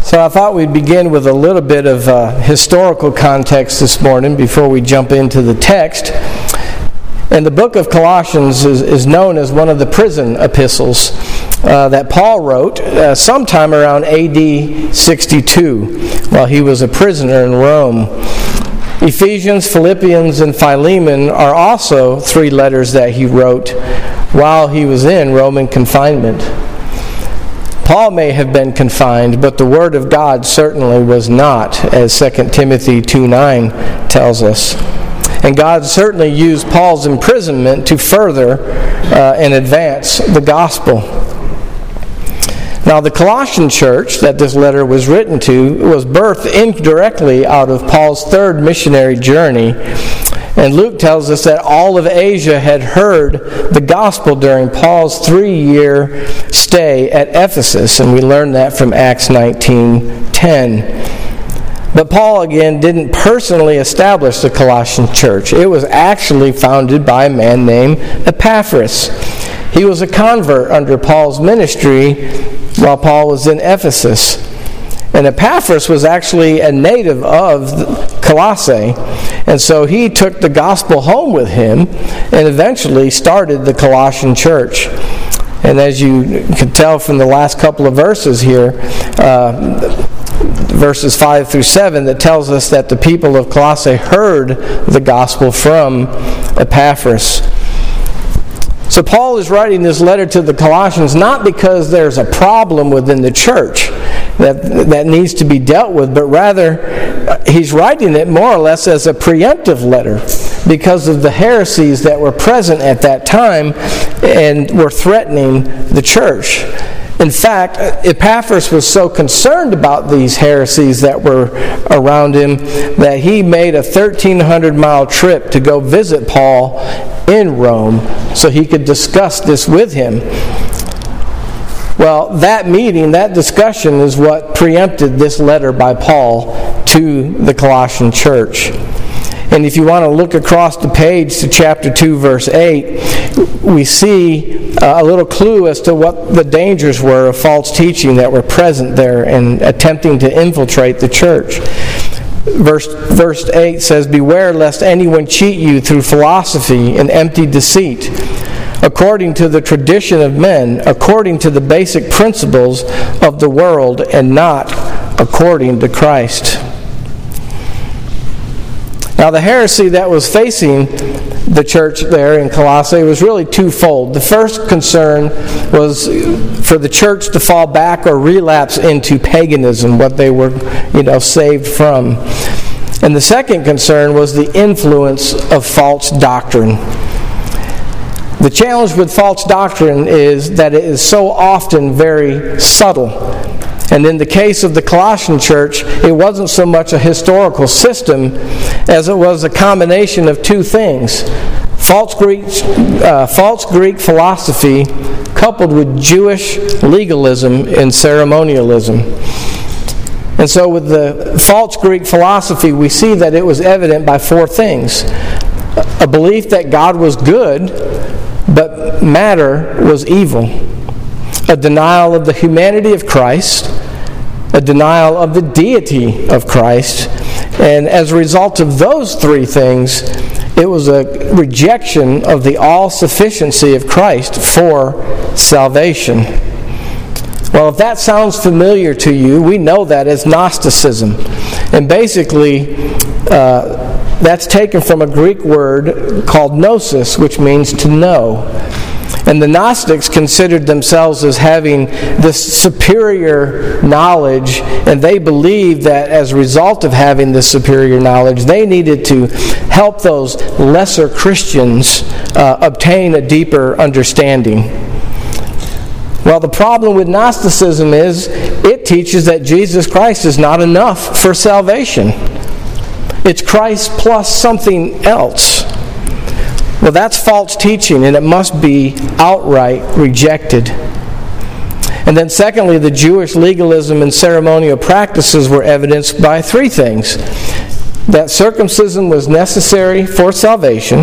So I thought we'd begin with a little bit of historical context this morning before we jump into the text. And the book of Colossians is known as one of the prison epistles that Paul wrote sometime around AD 62 while he was a prisoner in Rome. Ephesians, Philippians, and Philemon are also three letters that he wrote while he was in Roman confinement. Paul may have been confined, but the Word of God certainly was not, as 2 Timothy 2:9 tells us. And God certainly used Paul's imprisonment to further and advance the gospel. Now, the Colossian church that this letter was written to was birthed indirectly out of Paul's third missionary journey. And Luke tells us that all of Asia had heard the gospel during Paul's 3-year stay at Ephesus. And we learn that from Acts 19:10. But Paul, again, didn't personally establish the Colossian church. It was actually founded by a man named Epaphras. He was a convert under Paul's ministry while Paul was in Ephesus. And Epaphras was actually a native of Colossae. And so he took the gospel home with him and eventually started the Colossian church. And as you can tell from the last couple of verses here, verses 5 through 7, that tells us that the people of Colossae heard the gospel from Epaphras. So Paul is writing this letter to the Colossians not because there's a problem within the church that needs to be dealt with, but rather he's writing it more or less as a preemptive letter because of the heresies that were present at that time and were threatening the church. In fact, Epaphras was so concerned about these heresies that were around him that he made a 1,300-mile trip to go visit Paul in Rome so he could discuss this with him. Well, that meeting, that discussion is what preempted this letter by Paul to the Colossian church. And if you want to look across the page to chapter 2, verse 8, we see a little clue as to what the dangers were of false teaching that were present there and attempting to infiltrate the church. Verse 8 says, "Beware lest anyone cheat you through philosophy and empty deceit, according to the tradition of men, according to the basic principles of the world, and not according to Christ." Now, the heresy that was facing the church there in Colossae was really twofold. The first concern was for the church to fall back or relapse into paganism, what they were, saved from. And the second concern was the influence of false doctrine. The challenge with false doctrine is that it is so often very subtle. And in the case of the Colossian church, it wasn't so much a historical system as it was a combination of two things. False Greek philosophy coupled with Jewish legalism and ceremonialism. And so with the false Greek philosophy, we see that it was evident by four things. A belief that God was good, but matter was evil. A denial of the humanity of Christ, a denial of the deity of Christ, and as a result of those three things, it was a rejection of the all-sufficiency of Christ for salvation. Well, if that sounds familiar to you, we know that as Gnosticism. And basically, that's taken from a Greek word called gnosis, which means to know. And the Gnostics considered themselves as having this superior knowledge, and they believed that as a result of having this superior knowledge, they needed to help those lesser Christians obtain a deeper understanding. Well, the problem with Gnosticism is it teaches that Jesus Christ is not enough for salvation. It's Christ plus something else. Well, that's false teaching, and it must be outright rejected. And then secondly, the Jewish legalism and ceremonial practices were evidenced by three things. That circumcision was necessary for salvation,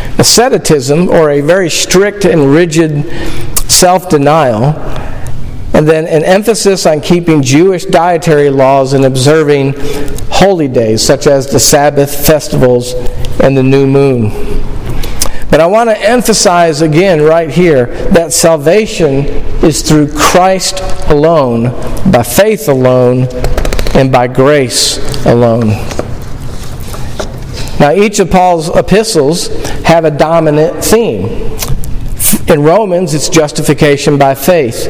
asceticism, or a very strict and rigid self-denial, And then an emphasis on keeping Jewish dietary laws and observing holy days, such as the Sabbath, festivals, and the new moon. But I want to emphasize again right here that salvation is through Christ alone, by faith alone, and by grace alone. Now, each of Paul's epistles have a dominant theme. In Romans, it's justification by faith.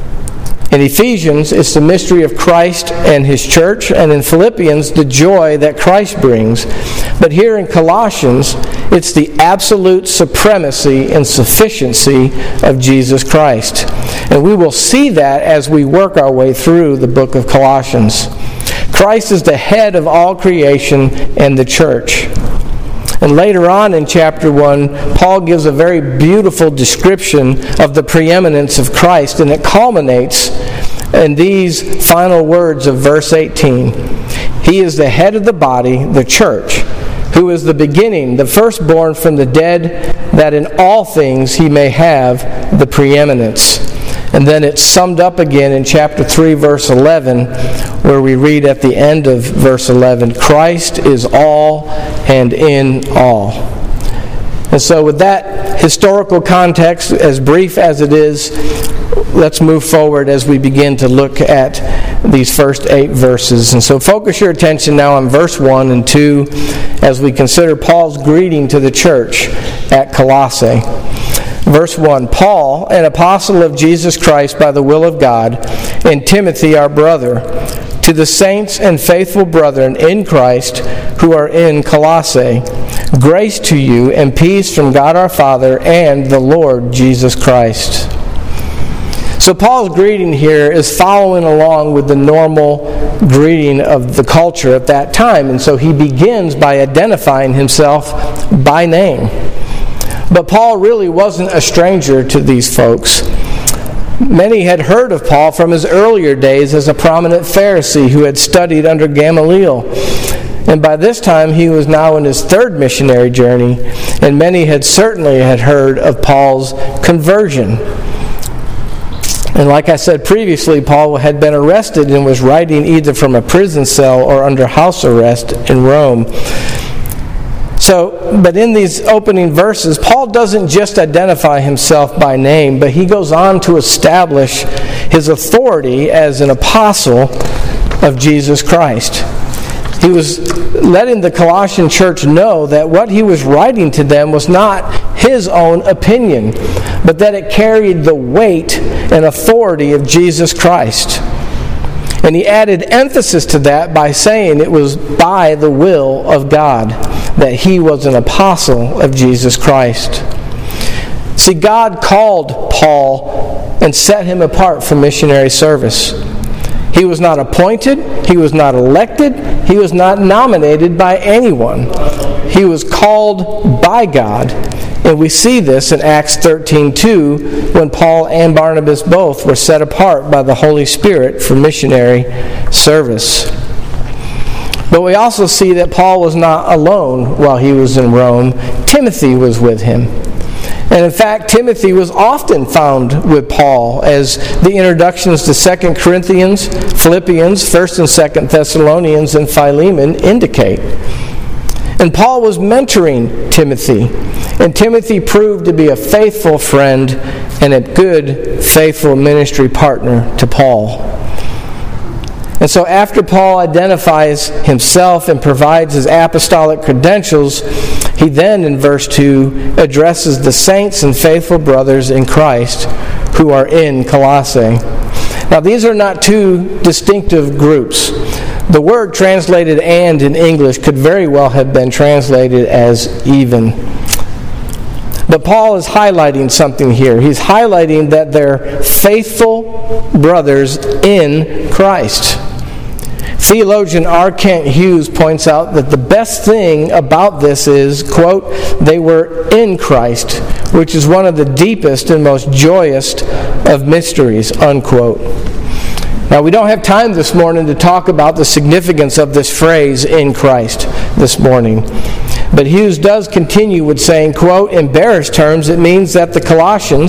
In Ephesians, it's the mystery of Christ and His church, and in Philippians, the joy that Christ brings. But here in Colossians, it's the absolute supremacy and sufficiency of Jesus Christ. And we will see that as we work our way through the book of Colossians. Christ is the head of all creation and the church. And later on in chapter 1, Paul gives a very beautiful description of the preeminence of Christ, and it culminates in these final words of verse 18. He is the head of the body, the church, who is the beginning, the firstborn from the dead, that in all things he may have the preeminence. And then it's summed up again in chapter 3, verse 11, where we read at the end of verse 11, Christ is all and in all. And so with that historical context, as brief as it is, let's move forward as we begin to look at these first 8 verses. And so focus your attention now on verse 1 and 2 as we consider Paul's greeting to the church at Colossae. Verse 1, Paul, an apostle of Jesus Christ by the will of God, and Timothy, our brother, to the saints and faithful brethren in Christ who are in Colossae, grace to you and peace from God our Father and the Lord Jesus Christ. So Paul's greeting here is following along with the normal greeting of the culture at that time. And so he begins by identifying himself by name. But Paul really wasn't a stranger to these folks. Many had heard of Paul from his earlier days as a prominent Pharisee who had studied under Gamaliel. And by this time, he was now in his 3rd missionary journey, and many had certainly heard of Paul's conversion. And like I said previously, Paul had been arrested and was writing either from a prison cell or under house arrest in Rome. But in these opening verses, Paul doesn't just identify himself by name, but he goes on to establish his authority as an apostle of Jesus Christ. He was letting the Colossian church know that what he was writing to them was not his own opinion, but that it carried the weight and authority of Jesus Christ. And he added emphasis to that by saying it was by the will of God that he was an apostle of Jesus Christ. See, God called Paul and set him apart for missionary service. He was not appointed, he was not elected, he was not nominated by anyone. He was called by God. And we see this in Acts 13:2, when Paul and Barnabas both were set apart by the Holy Spirit for missionary service. But we also see that Paul was not alone while he was in Rome. Timothy was with him. And in fact, Timothy was often found with Paul, as the introductions to 2 Corinthians, Philippians, 1st and 2nd Thessalonians, and Philemon indicate. And Paul was mentoring Timothy. And Timothy proved to be a faithful friend and a good, faithful ministry partner to Paul. And so after Paul identifies himself and provides his apostolic credentials, he then, in verse 2, addresses the saints and faithful brothers in Christ who are in Colossae. Now, these are not two distinctive groups. The word translated "and" in English could very well have been translated as "even." But Paul is highlighting something here. He's highlighting that they're faithful brothers in Christ. Theologian R. Kent Hughes points out that the best thing about this is, quote, they were in Christ, which is one of the deepest and most joyous of mysteries, unquote. Now, we don't have time this morning to talk about the significance of this phrase, in Christ, this morning. But Hughes does continue with saying, quote, in Bearish terms, it means that the Colossians,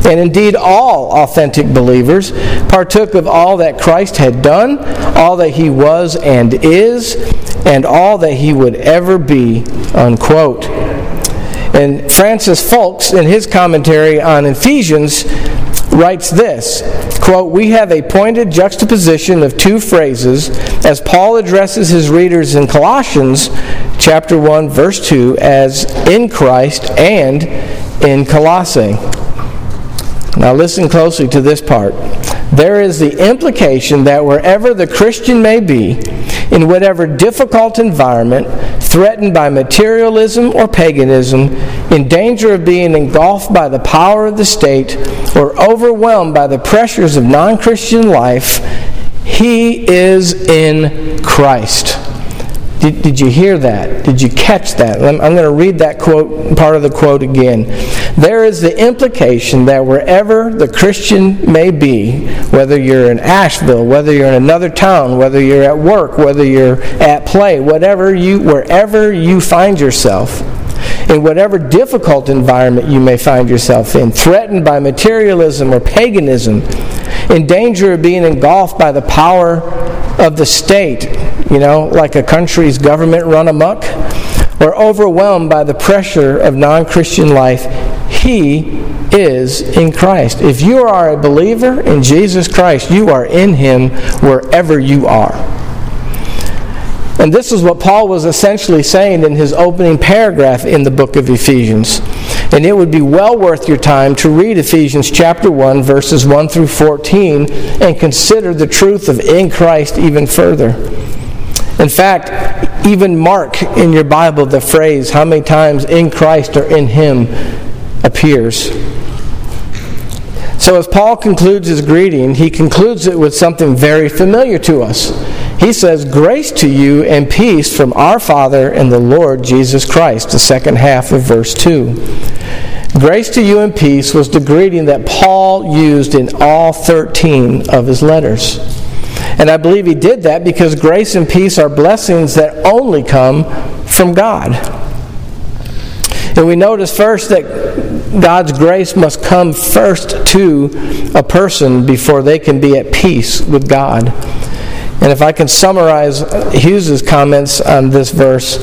And indeed, all authentic believers partook of all that Christ had done, all that he was and is, and all that he would ever be, unquote. And Francis Fulks, in his commentary on Ephesians, writes this, quote, "We have a pointed juxtaposition of two phrases as Paul addresses his readers in Colossians chapter 1, verse 2 as in Christ and in Colossae." Now listen closely to this part. There is the implication that wherever the Christian may be, in whatever difficult environment, threatened by materialism or paganism, in danger of being engulfed by the power of the state, or overwhelmed by the pressures of non-Christian life, he is in Christ. Did you hear that? Did you catch that? I'm going to read that quote, part of the quote again. There is the implication that wherever the Christian may be, whether you're in Asheville, whether you're in another town, whether you're at work, whether you're at play, wherever you find yourself, in whatever difficult environment you may find yourself in, threatened by materialism or paganism, in danger of being engulfed by the power of the state, like a country's government run amok, or overwhelmed by the pressure of non-Christian life, he is in Christ. If you are a believer in Jesus Christ, you are in him wherever you are. And this is what Paul was essentially saying in his opening paragraph in the book of Ephesians. And it would be well worth your time to read Ephesians chapter 1, verses 1 through 14, and consider the truth of in Christ even further. In fact, even mark in your Bible the phrase, how many times in Christ or in him appears. So as Paul concludes his greeting, he concludes it with something very familiar to us. He says, "Grace to you and peace from our Father and the Lord Jesus Christ," the second half of verse 2. Grace to you and peace was the greeting that Paul used in all 13 of his letters. And I believe he did that because grace and peace are blessings that only come from God. And we notice first that God's grace must come first to a person before they can be at peace with God. And if I can summarize Hughes's comments on this verse,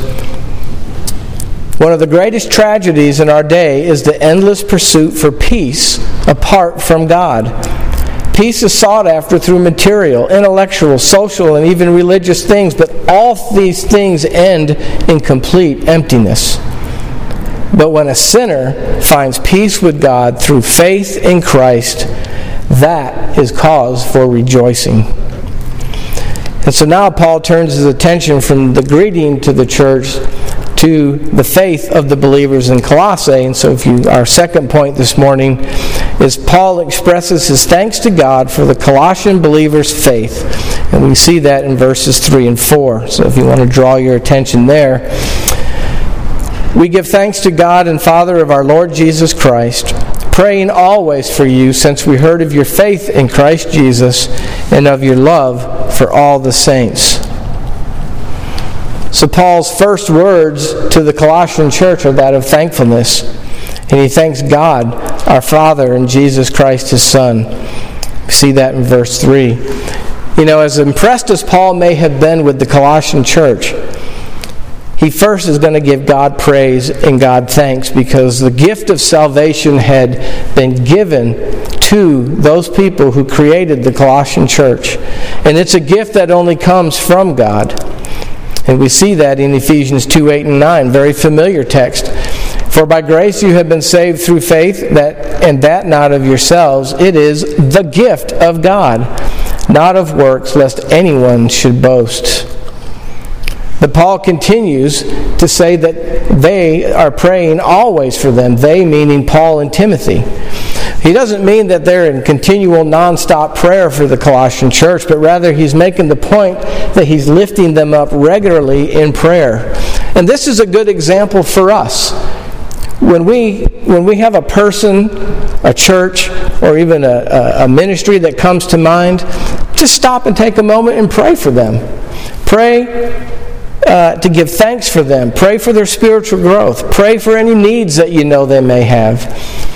one of the greatest tragedies in our day is the endless pursuit for peace apart from God. Peace is sought after through material, intellectual, social, and even religious things, but all these things end in complete emptiness. But when a sinner finds peace with God through faith in Christ, that is cause for rejoicing. And so now Paul turns his attention from the greeting to the church to the faith of the believers in Colossae. And so our second point this morning is Paul expresses his thanks to God for the Colossian believers' faith. And we see that in verses 3 and 4. So if you want to draw your attention there. "We give thanks to God and Father of our Lord Jesus Christ, praying always for you, since we heard of your faith in Christ Jesus and of your love for all the saints." So Paul's first words to the Colossian church are that of thankfulness. And he thanks God, our Father, and Jesus Christ, his Son. We see that in verse 3. As impressed as Paul may have been with the Colossian church, he first is going to give God praise and God thanks because the gift of salvation had been given to those people who created the Colossian church. And it's a gift that only comes from God. And we see that in Ephesians 2, 8, and 9, very familiar text. "For by grace you have been saved through faith, and that not of yourselves. It is the gift of God, not of works, lest anyone should boast." But Paul continues to say that they are praying always for them. They meaning Paul and Timothy. He doesn't mean that they're in continual non-stop prayer for the Colossian church, but rather he's making the point that he's lifting them up regularly in prayer. And this is a good example for us. When we have a person, a church, or even a ministry that comes to mind, just stop and take a moment and pray for them. Pray to give thanks for them. Pray for their spiritual growth. Pray for any needs that you know they may have.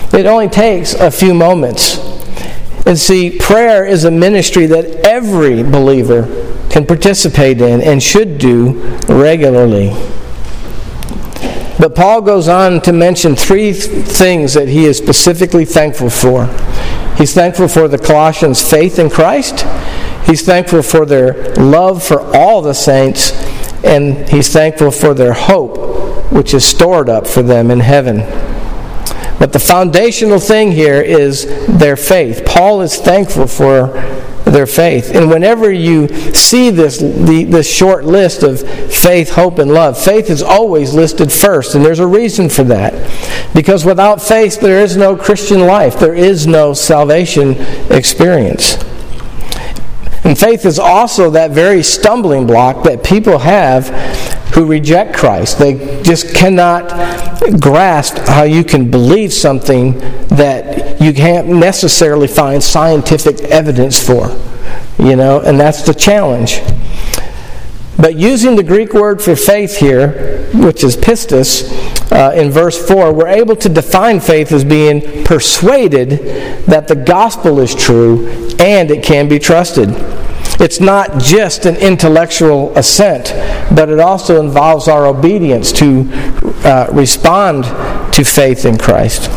It only takes a few moments. And see, prayer is a ministry that every believer can participate in and should do regularly. But Paul goes on to mention three things that he is specifically thankful for. He's thankful for the Colossians' faith in Christ. He's thankful for their love for all the saints. And he's thankful for their hope, which is stored up for them in heaven. But the foundational thing here is their faith. Paul is thankful for their faith. And whenever you see this short list of faith, hope, and love, faith is always listed first. And there's a reason for that. Because without faith, there is no Christian life. There is no salvation experience. And faith is also that very stumbling block that people have who reject Christ. They just cannot grasp how you can believe something that you can't necessarily find scientific evidence for. And that's the challenge. But using the Greek word for faith here, which is pistis, in verse 4, we're able to define faith as being persuaded that the gospel is true and it can be trusted. It's not just an intellectual assent, but it also involves our obedience to respond to faith in Christ.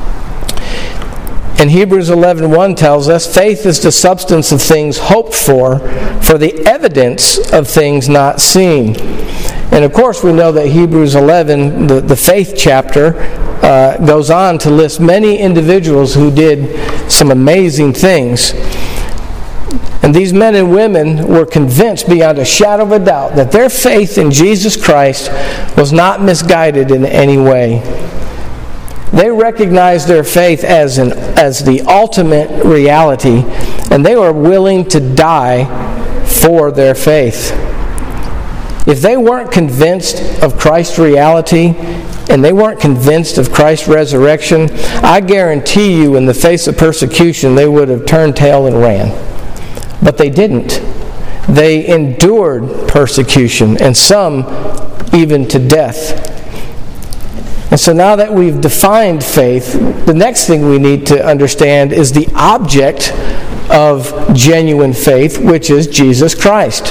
And Hebrews 11:1 tells us, faith is the substance of things hoped for the evidence of things not seen. And of course we know that Hebrews 11, the faith chapter, goes on to list many individuals who did some amazing things. And these men and women were convinced beyond a shadow of a doubt that their faith in Jesus Christ was not misguided in any way. They recognized their faith as the ultimate reality, and they were willing to die for their faith. If they weren't convinced of Christ's reality, and they weren't convinced of Christ's resurrection, I guarantee you in the face of persecution, they would have turned tail and ran. But they didn't. They endured persecution, and some even to death. And so now that we've defined faith, the next thing we need to understand is the object of genuine faith, which is Jesus Christ.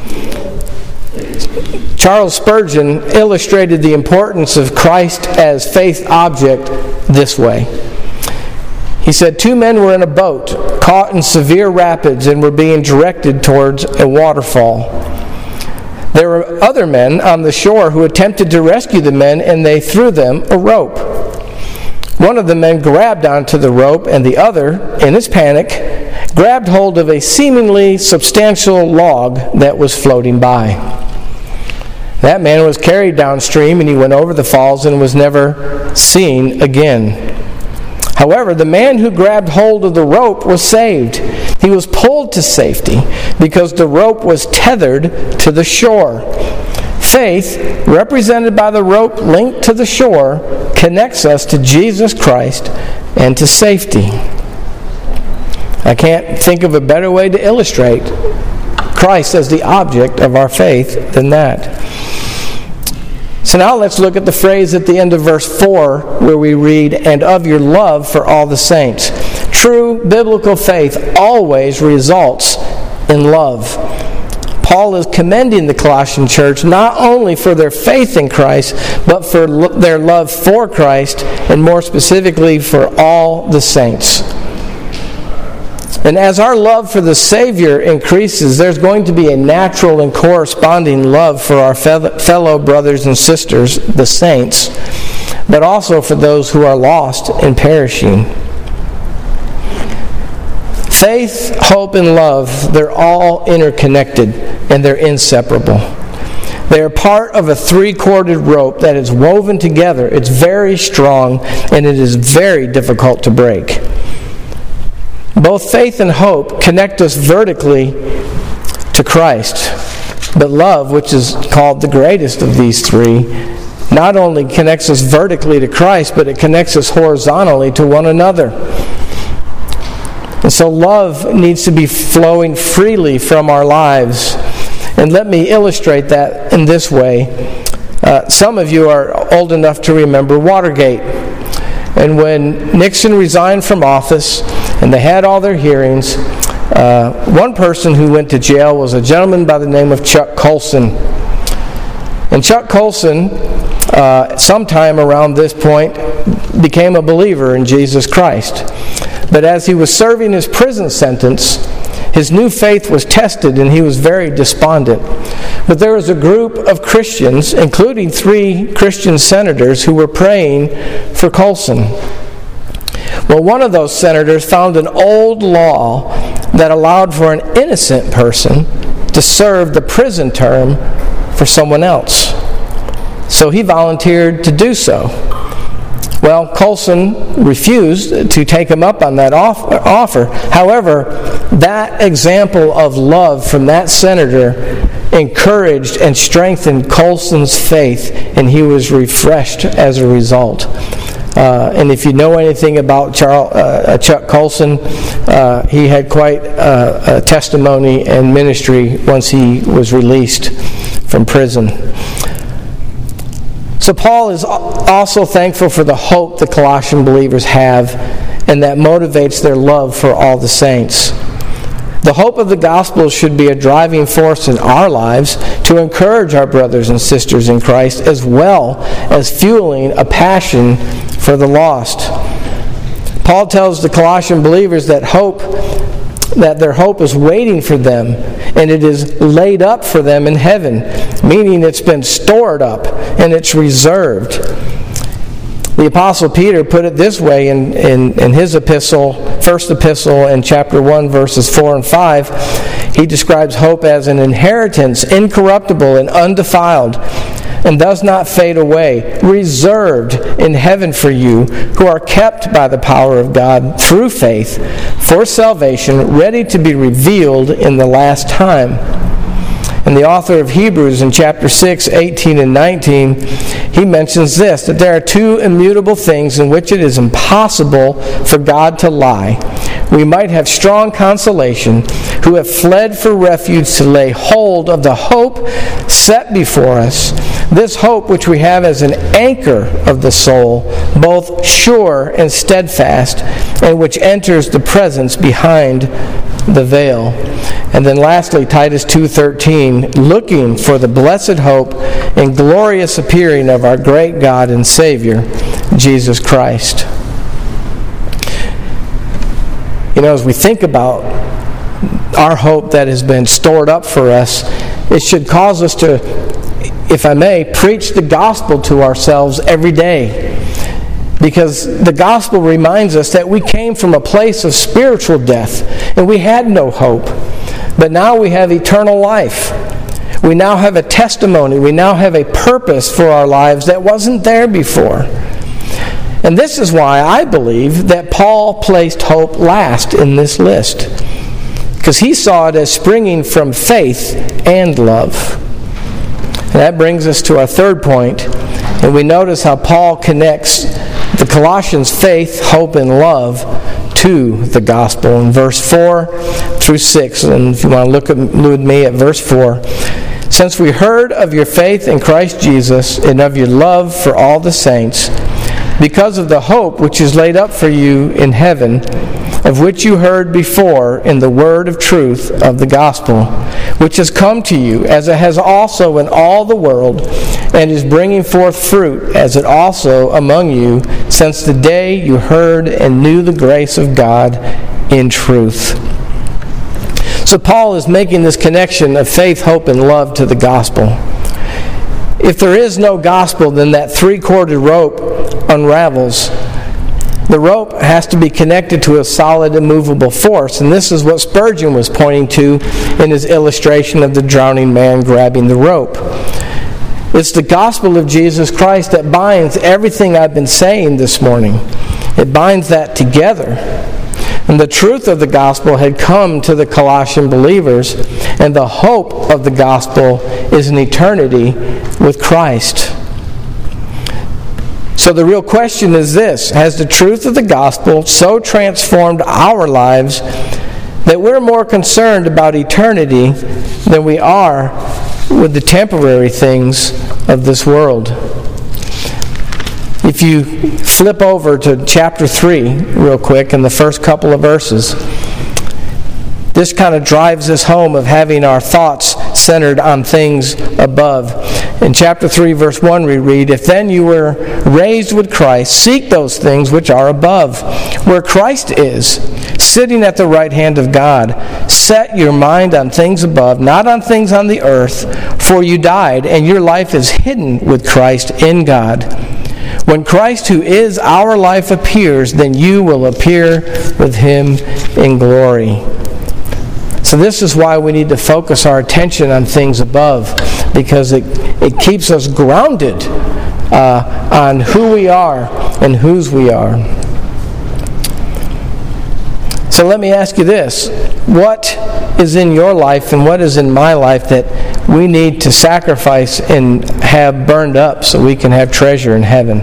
Charles Spurgeon illustrated the importance of Christ as faith object this way. He said, 2 men were in a boat, caught in severe rapids, and were being directed towards a waterfall. There were other men on the shore who attempted to rescue the men, and they threw them a rope. One of the men grabbed onto the rope, and the other, in his panic, grabbed hold of a seemingly substantial log that was floating by. That man was carried downstream, and he went over the falls and was never seen again. However, the man who grabbed hold of the rope was saved. He was pulled to safety because the rope was tethered to the shore. Faith, represented by the rope linked to the shore, connects us to Jesus Christ and to safety. I can't think of a better way to illustrate Christ as the object of our faith than that. So now let's look at the phrase at the end of verse 4 where we read, and of your love for all the saints. True biblical faith always results in love. Paul is commending the Colossian church not only for their faith in Christ, but for their love for Christ, and more specifically for all the saints. And as our love for the Savior increases, there's going to be a natural and corresponding love for our fellow brothers and sisters, the saints, but also for those who are lost and perishing. Faith, hope, and love, they're all interconnected and they're inseparable. They are part of a 3-corded rope that is woven together. It's very strong and it is very difficult to break. Both faith and hope connect us vertically to Christ. But love, which is called the greatest of these 3, not only connects us vertically to Christ, but it connects us horizontally to one another. And so love needs to be flowing freely from our lives. And let me illustrate that in this way. Some of you are old enough to remember Watergate. And when Nixon resigned from office and they had all their hearings, one person who went to jail was a gentleman by the name of Chuck Colson. And Chuck Colson, sometime around this point, became a believer in Jesus Christ. But as he was serving his prison sentence, his new faith was tested and he was very despondent. But there was a group of Christians, including 3 Christian senators, who were praying for Colson. Well, one of those senators found an old law that allowed for an innocent person to serve the prison term for someone else. So he volunteered to do so. Well, Colson refused to take him up on that offer. However, that example of love from that senator encouraged and strengthened Colson's faith, and he was refreshed as a result. And if you know anything about Chuck Colson, he had quite a testimony and ministry once he was released from prison. So Paul is also thankful for the hope the Colossian believers have, and that motivates their love for all the saints. The hope of the gospel should be a driving force in our lives to encourage our brothers and sisters in Christ, as well as fueling a passion for the lost. Paul tells the Colossian believers that their hope is waiting for them, and it is laid up for them in heaven, meaning it's been stored up and it's reserved. The Apostle Peter put it this way in his epistle, first epistle in chapter 1, verses 4 and 5. He describes hope as an inheritance, incorruptible and undefiled, and does not fade away, reserved in heaven for you, who are kept by the power of God through faith for salvation, ready to be revealed in the last time. And the author of Hebrews in chapter 6, 18 and 19, he mentions this, that there are 2 immutable things in which it is impossible for God to lie. We might have strong consolation, who have fled for refuge to lay hold of the hope set before us. This hope which we have as an anchor of the soul, both sure and steadfast, and which enters the presence behind the veil. And then lastly, Titus 2:13, looking for the blessed hope and glorious appearing of our great God and Savior, Jesus Christ. You know, as we think about our hope that has been stored up for us, it should cause us to, if I may, preach the gospel to ourselves every day. Because the gospel reminds us that we came from a place of spiritual death and we had no hope. But now we have eternal life. We now have a testimony. We now have a purpose for our lives that wasn't there before. And this is why I believe that Paul placed hope last in this list. Because he saw it as springing from faith and love. And that brings us to our third point. And we notice how Paul connects the Colossians' faith, hope, and love to the gospel in verse 4 through 6. And if you want to look with me at verse 4. Since we heard of your faith in Christ Jesus and of your love for all the saints, because of the hope which is laid up for you in heaven, of which you heard before in the word of truth of the gospel, which has come to you, as it has also in all the world, and is bringing forth fruit, as it also among you, since the day you heard and knew the grace of God in truth. So Paul is making this connection of faith, hope, and love to the gospel. If there is no gospel, then that 3-corded rope unravels. The rope has to be connected to a solid, immovable force, and this is what Spurgeon was pointing to in his illustration of the drowning man grabbing the rope. It's the gospel of Jesus Christ that binds everything I've been saying this morning. It binds that together. And the truth of the gospel had come to the Colossian believers, and the hope of the gospel is an eternity with Christ. So the real question is this: has the truth of the gospel so transformed our lives that we're more concerned about eternity than we are with the temporary things of this world? If you flip over to chapter 3 real quick in the first couple of verses, this kind of drives this home of having our thoughts centered on things above. In chapter 3, verse 1, we read, "If then you were raised with Christ, seek those things which are above, where Christ is, sitting at the right hand of God. Set your mind on things above, not on things on the earth, for you died, and your life is hidden with Christ in God. When Christ, who is our life, appears, then you will appear with him in glory." So this is why we need to focus our attention on things above, because it keeps us grounded on who we are and whose we are. So let me ask you this. What is in your life and what is in my life that we need to sacrifice and have burned up so we can have treasure in heaven?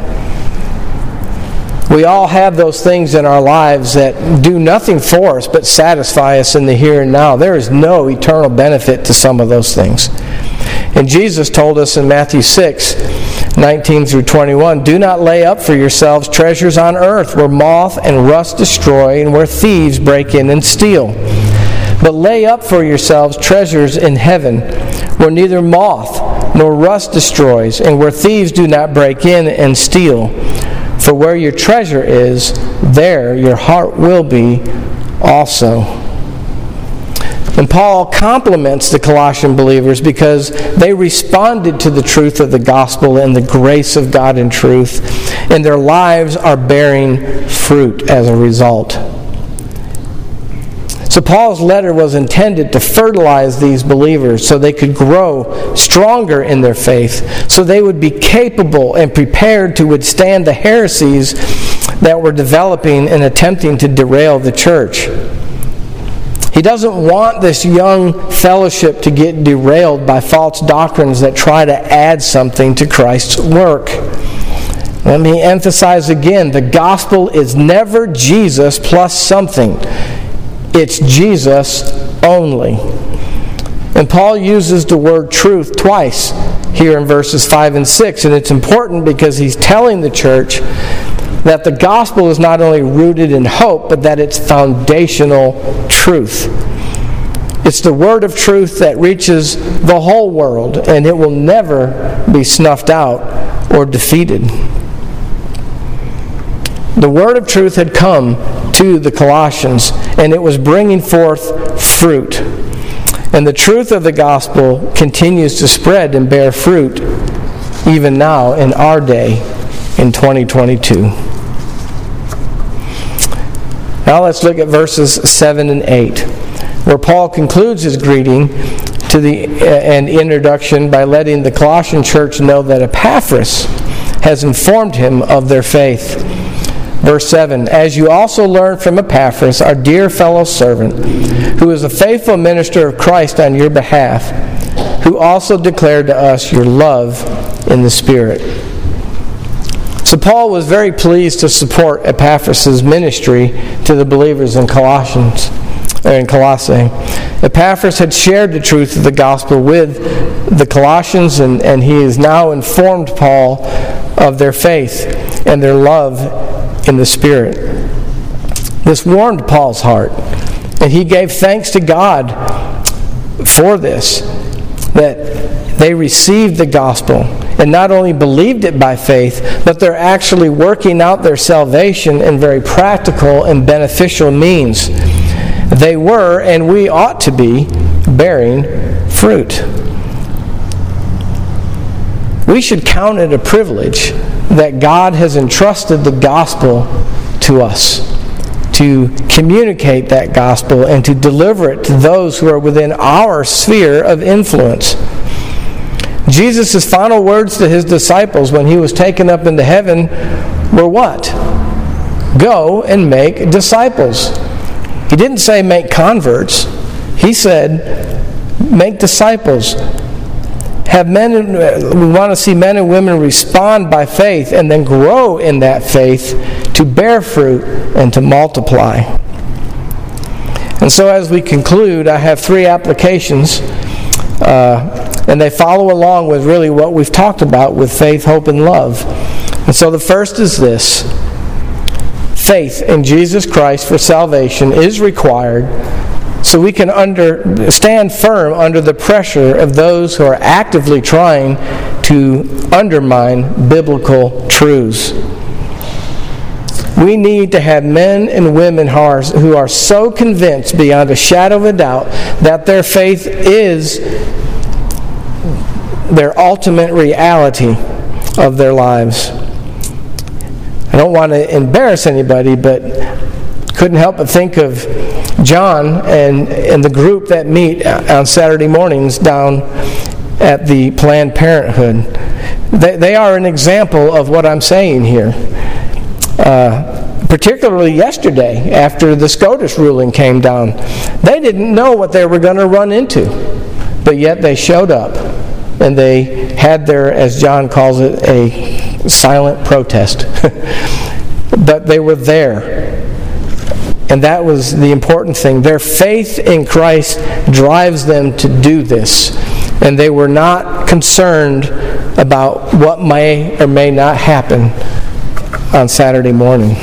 We all have those things in our lives that do nothing for us but satisfy us in the here and now. There is no eternal benefit to some of those things. And Jesus told us in Matthew 6:19 through 21, "Do not lay up for yourselves treasures on earth, where moth and rust destroy, and where thieves break in and steal. But lay up for yourselves treasures in heaven, where neither moth nor rust destroys, and where thieves do not break in and steal. For where your treasure is, there your heart will be also." And Paul compliments the Colossian believers because they responded to the truth of the gospel and the grace of God in truth, and their lives are bearing fruit as a result. So Paul's letter was intended to fertilize these believers so they could grow stronger in their faith, so they would be capable and prepared to withstand the heresies that were developing and attempting to derail the church. He doesn't want this young fellowship to get derailed by false doctrines that try to add something to Christ's work. Let me emphasize again, the gospel is never Jesus plus something. It's Jesus only. And Paul uses the word truth twice here in verses 5 and 6. And it's important because he's telling the church that the gospel is not only rooted in hope, but that it's foundational truth. It's the word of truth that reaches the whole world, and it will never be snuffed out or defeated. The word of truth had come to the Colossians, and it was bringing forth fruit. And the truth of the gospel continues to spread and bear fruit even now in our day in 2022. Now let's look at verses 7 and 8, where Paul concludes his greeting and introduction by letting the Colossian church know that Epaphras has informed him of their faith. Verse 7, "As you also learned from Epaphras, our dear fellow servant, who is a faithful minister of Christ on your behalf, who also declared to us your love in the Spirit." So Paul was very pleased to support Epaphras' ministry to the believers in Colossae. Epaphras had shared the truth of the gospel with the Colossians, and he has now informed Paul of their faith and their love in the Spirit. This warmed Paul's heart, and he gave thanks to God for this, that they received the gospel and not only believed it by faith, but they're actually working out their salvation in very practical and beneficial means. They were, and we ought to be, bearing fruit. We should count it a privilege that God has entrusted the gospel to us, to communicate that gospel and to deliver it to those who are within our sphere of influence. Jesus' final words to his disciples when he was taken up into heaven were what? Go and make disciples. He didn't say make converts. He said make disciples. We want to see men and women respond by faith and then grow in that faith to bear fruit and to multiply. And so as we conclude, I have 3 applications, and they follow along with really what we've talked about with faith, hope, and love. And so the first is this: faith in Jesus Christ for salvation is required so we can stand firm under the pressure of those who are actively trying to undermine biblical truths. We need to have men and women who are so convinced beyond a shadow of a doubt that their faith is their ultimate reality of their lives. I don't want to embarrass anybody, but couldn't help but think of John and the group that meet on Saturday mornings down at the Planned Parenthood. They are an example of what I'm saying here. Particularly yesterday, after the SCOTUS ruling came down, they didn't know what they were going to run into, but yet they showed up, and they had their, as John calls it, a silent protest. But they were there, and that was the important thing. Their faith in Christ drives them to do this, and they were not concerned about what may or may not happen on Saturday morning.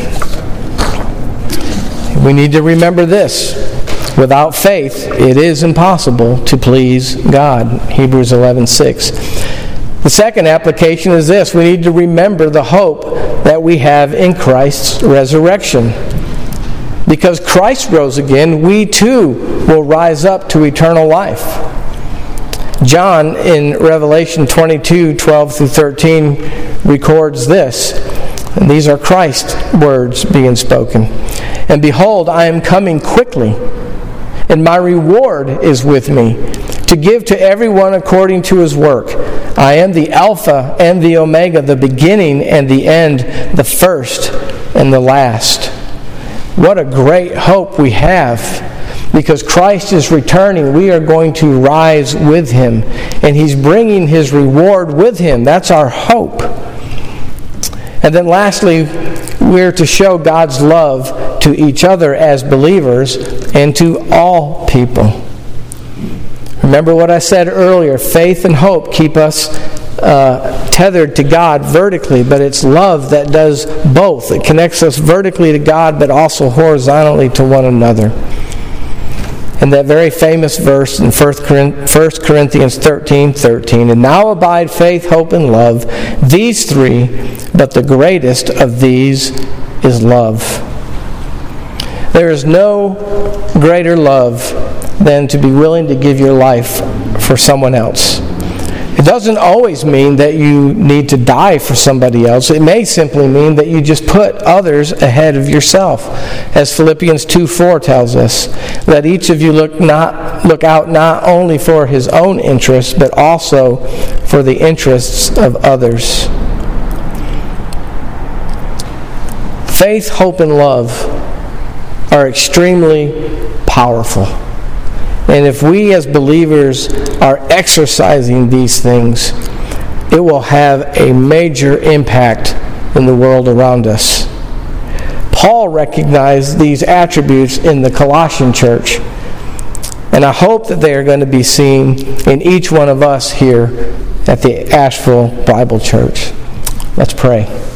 We need to remember this: without faith, it is impossible to please God. Hebrews 11:6. The second application is this: we need to remember the hope that we have in Christ's resurrection. Because Christ rose again, we too will rise up to eternal life. John in Revelation 22:12-13 records this, and these are Christ's words being spoken. And behold, I am coming quickly, and my reward is with me, to give to everyone according to his work. I am the Alpha and the Omega, the beginning and the end, the first and the last. What a great hope we have. Because Christ is returning, we are going to rise with Him. And He's bringing His reward with Him. That's our hope. And then lastly, we're to show God's love to each other as believers and to all people. Remember what I said earlier, faith and hope keep us tethered to God vertically, but it's love that does both. It connects us vertically to God, but also horizontally to one another. And that very famous verse in 1 Corinthians 13:13, and now abide faith, hope, and love, these three, but the greatest of these is love. There is no greater love than to be willing to give your life for someone else. It doesn't always mean that you need to die for somebody else. It may simply mean that you just put others ahead of yourself. As Philippians 2:4 tells us, that each of you look out not only for his own interests, but also for the interests of others. Faith, hope, and love are extremely powerful. And if we as believers are exercising these things, it will have a major impact in the world around us. Paul recognized these attributes in the Colossian church, and I hope that they are going to be seen in each one of us here at the Asheville Bible Church. Let's pray.